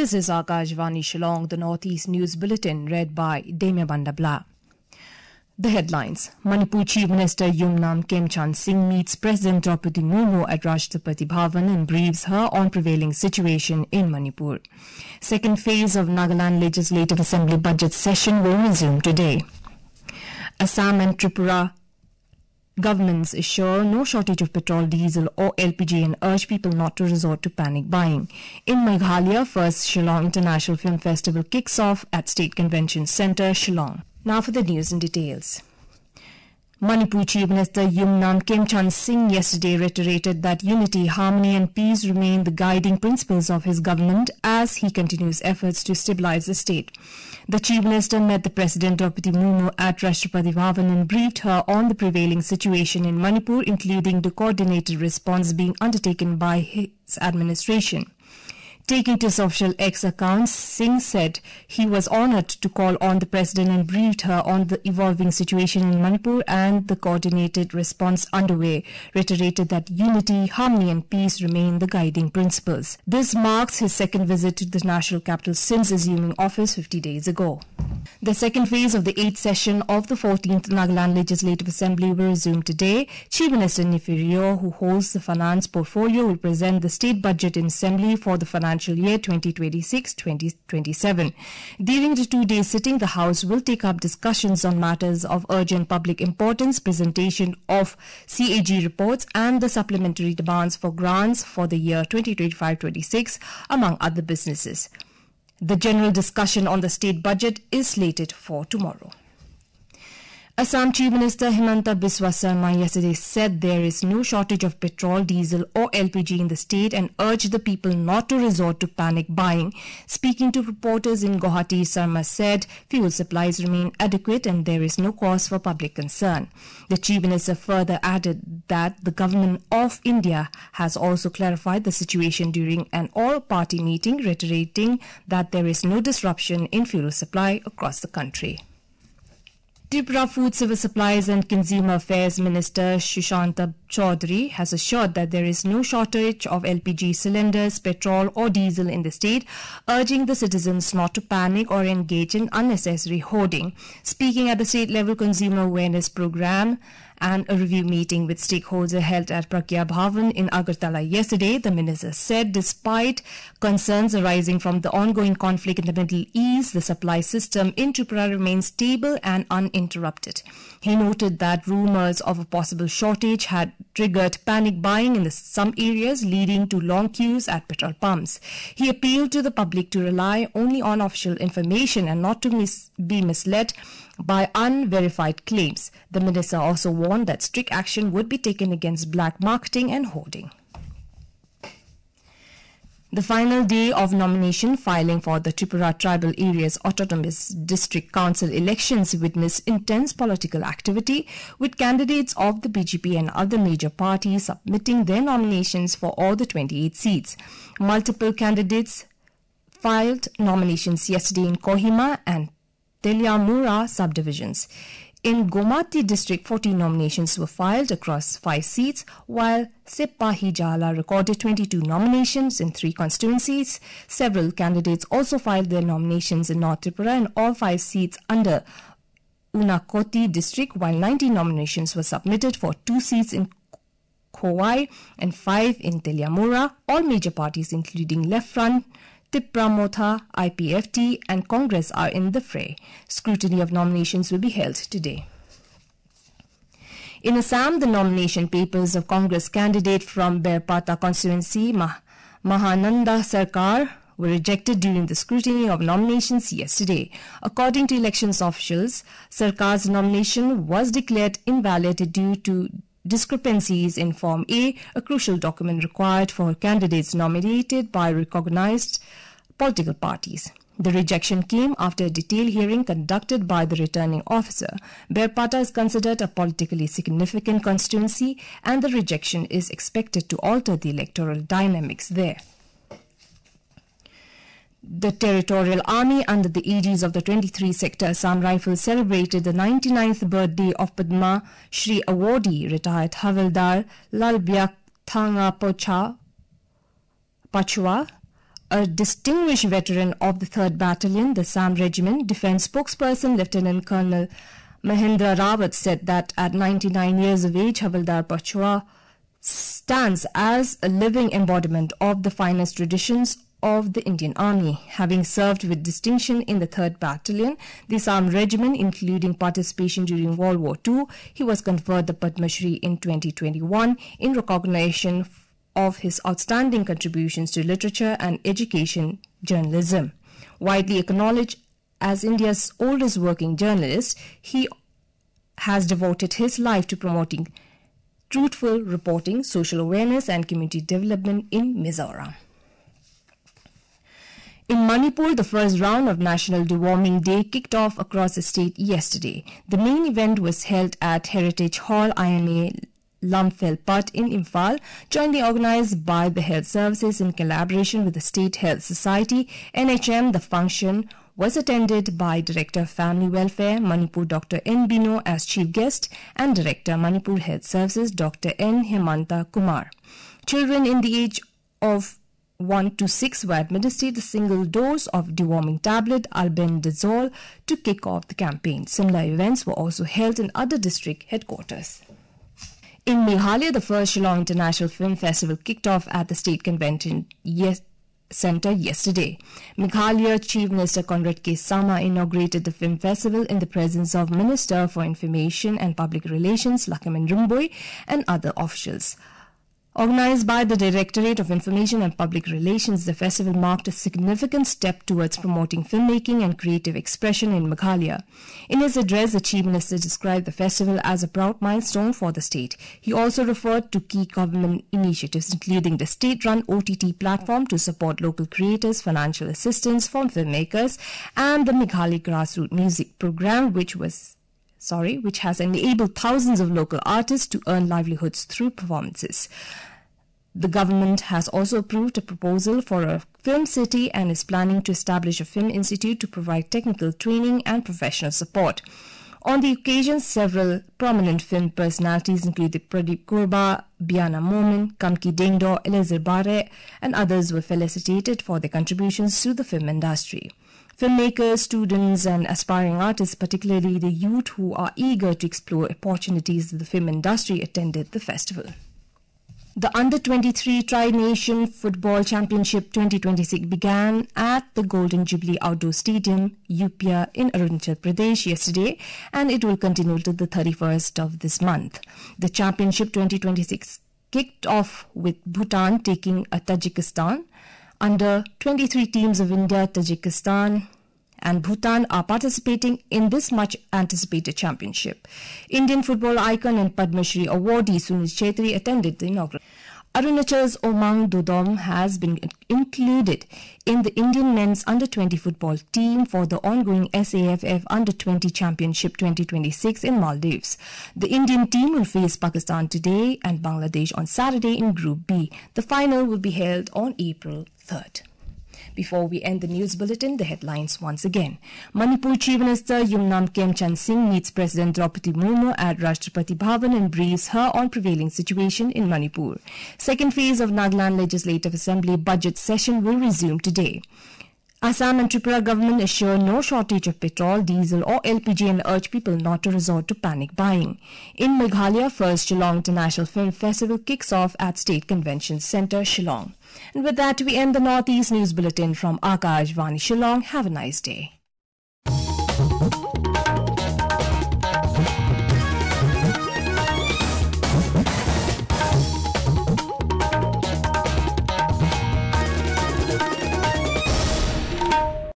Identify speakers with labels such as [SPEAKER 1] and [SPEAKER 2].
[SPEAKER 1] This is Akashvani Shillong, the Northeast News Bulletin, read by Damia Bandabla. The headlines. Manipur Chief Minister Yumnam Khemchand Singh meets President Draupadi Murmu at Rashtrapati Bhavan and briefs her on prevailing situation in Manipur. Second phase of Nagaland Legislative Assembly budget session will resume today. Assam and Tripura governments assure no shortage of petrol, diesel or LPG and urge people not to resort to panic buying. In Meghalaya, first Shillong International Film Festival kicks off at State Convention Centre, Shillong. Now for the news in details. Manipur Chief Minister Yumnam Khemchand Singh yesterday reiterated that unity, harmony and peace remain the guiding principles of his government as he continues efforts to stabilize the state. The Chief Minister met the President Draupadi Murmu at Rashtrapati Bhavan and briefed her on the prevailing situation in Manipur, including the coordinated response being undertaken by his administration. Taking to his official X account, Singh said he was honoured to call on the President and briefed her on the evolving situation in Manipur and the coordinated response underway, reiterated that unity, harmony and peace remain the guiding principles. This marks his second visit to the national capital since assuming office 50 days ago. The second phase of the 8th session of the 14th Nagaland Legislative Assembly will resume today. Chief Minister Neiphiu, who holds the finance portfolio, will present the state budget in Assembly for the financial year 2026-2027. During the 2-day sitting, the House will take up discussions on matters of urgent public importance, presentation of CAG reports and the supplementary demands for grants for the year 2025-26, among other businesses. The general discussion on the state budget is slated for tomorrow. Assam Chief Minister Himanta Biswa Sarma yesterday said there is no shortage of petrol, diesel or LPG in the state and urged the people not to resort to panic buying. Speaking to reporters in Guwahati, Sarma said fuel supplies remain adequate and there is no cause for public concern. The Chief Minister further added that the Government of India has also clarified the situation during an all-party meeting, reiterating that there is no disruption in fuel supply across the country. Tripura Food, Civil Supplies and Consumer Affairs Minister Sushanta Chaudhary has assured that there is no shortage of LPG cylinders, petrol or diesel in the state, urging the citizens not to panic or engage in unnecessary hoarding. Speaking at the state-level consumer awareness program and a review meeting with stakeholders held at Pragya Bhavan in Agartala yesterday, the minister said despite concerns arising from the ongoing conflict in the Middle East, the supply system in Tripura remains stable and uninterrupted. He noted that rumours of a possible shortage had triggered panic buying in some areas, leading to long queues at petrol pumps. He appealed to the public to rely only on official information and not to be misled by unverified claims. The minister also warned that strict action would be taken against black marketing and hoarding. The final day of nomination filing for the Tripura Tribal Areas Autonomous District Council elections witnessed intense political activity, with candidates of the BJP and other major parties submitting their nominations for all the 28 seats. Multiple candidates filed nominations yesterday in Kohima and Teliamura subdivisions. In Gomati district, 14 nominations were filed across 5 seats, while Sipahijala recorded 22 nominations in 3 constituencies. Several candidates also filed their nominations in North Tripura in all 5 seats under Unakoti district, while 19 nominations were submitted for 2 seats in Khowai and 5 in Teliamura. All major parties, including Left Front, Tipramotha, IPFT and Congress are in the fray. Scrutiny of nominations will be held today. In Assam, the nomination papers of Congress candidate from Berpata constituency, Mahananda Sarkar, were rejected during the scrutiny of nominations yesterday. According to elections officials, Sarkar's nomination was declared invalid due to discrepancies in Form A, a crucial document required for candidates nominated by recognized political parties. The rejection came after a detailed hearing conducted by the returning officer. Berpata is considered a politically significant constituency and the rejection is expected to alter the electoral dynamics there. The Territorial Army, under the aegis of the 23 Sector Assam Rifles, celebrated the 99th birthday of Padma Shri awardee retired Havildar Lalbyak Thanga Pachwa A distinguished veteran of the 3rd Battalion, the Assam Regiment, Defence spokesperson Lieutenant Colonel Mahendra Rawat said that at 99 years of age, Havildar Pachwa stands as a living embodiment of the finest traditions of the Indian Army. Having served with distinction in the 3rd Battalion, the Assam Regiment, including participation during World War II, he was conferred the Padma Shri in 2021 in recognition of his outstanding contributions to literature and education journalism. Widely acknowledged as India's oldest working journalist, he has devoted his life to promoting truthful reporting, social awareness and community development in Mizoram. In Manipur, the first round of National Deworming Day kicked off across the state yesterday. The main event was held at Heritage Hall, IMA Lamphel Pat in Imphal, jointly organized by the Health Services in collaboration with the State Health Society, NHM. The function was attended by Director of Family Welfare, Manipur Dr. N. Bino as chief guest and Director Manipur Health Services, Dr. N. Hemanta Kumar. Children in the age of 1 to 6 were administered a single dose of deworming tablet albendazole to kick off the campaign. Similar events were also held in other district headquarters. In Meghalaya, the first Shillong International Film Festival kicked off at the State Convention Centre yesterday. Meghalaya Chief Minister Conrad K. Sama inaugurated the film festival in the presence of Minister for Information and Public Relations Lakshman Rumboi and other officials. Organized by the Directorate of Information and Public Relations, the festival marked a significant step towards promoting filmmaking and creative expression in Meghalaya. In his address, the Chief Minister described the festival as a proud milestone for the state. He also referred to key government initiatives, including the state-run OTT platform to support local creators, financial assistance from filmmakers, and the Meghalaya Grassroots Music Program, which has enabled thousands of local artists to earn livelihoods through performances. The government has also approved a proposal for a film city and is planning to establish a film institute to provide technical training and professional support. On the occasion, several prominent film personalities including Pradeep Kurba, Biana Momin, Kamki Dengdo, Eliezer Bare, and others were felicitated for their contributions to the film industry. Filmmakers, students and aspiring artists, particularly the youth who are eager to explore opportunities in the film industry, attended the festival. The Under-23 Tri-Nation Football Championship 2026 began at the Golden Jubilee Outdoor Stadium, Upia in Arunachal Pradesh yesterday, and it will continue to the 31st of this month. The championship 2026 kicked off with Bhutan taking a Tajikistan. Under 23 teams of India, Tajikistan and Bhutan are participating in this much-anticipated championship. Indian football icon and Padma Shri awardee Sunil Chhetri attended the inaugural. Arunachal's Omang Dodom has been included in the Indian men's under-20 football team for the ongoing SAFF Under-20 Championship 2026 in Maldives. The Indian team will face Pakistan today and Bangladesh on Saturday in Group B. The final will be held on April 3rd. Before we end the news bulletin, the headlines once again. Manipur Chief Minister Yumnam Khemchand Singh meets President Draupadi Murmu at Rashtrapati Bhavan and briefs her on prevailing situation in Manipur. Second phase of Nagaland Legislative Assembly budget session will resume today. Assam and Tripura government assure no shortage of petrol, diesel or LPG and urge people not to resort to panic buying. In Meghalaya, first Shillong International Film Festival kicks off at State Convention Centre, Shillong. And with that, we end the Northeast News Bulletin from Akashvani Shillong. Have a nice day.